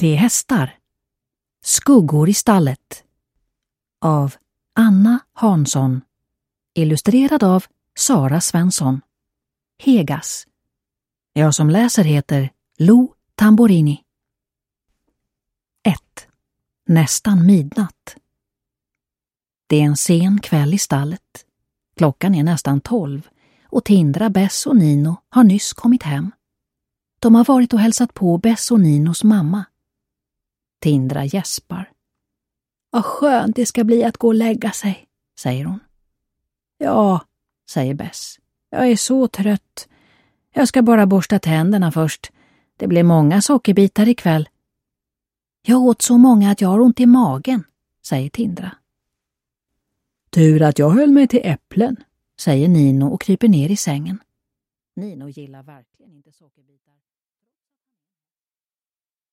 3 hästar. Skuggor i stallet. Av Anna Hansson. Illustrerad av Sara Svensson. Hegas. Jag som läser heter Lo Tamborini. 1. Nästan midnatt. Det är en sen kväll i stallet. Klockan är nästan 12 och Tindra, Bess och Nino har nyss kommit hem. De har varit och hälsat på Bess och Ninos mamma. Tindra gäspar. Vad skönt det ska bli att gå och lägga sig, säger hon. Ja, säger Bess. Jag är så trött. Jag ska bara borsta tänderna först. Det blir många sockerbitar ikväll. Jag åt så många att jag har ont i magen, säger Tindra. Tur att jag höll mig till äpplen, säger Nino och kryper ner i sängen. Nino gillar verkligen inte sockerbitar.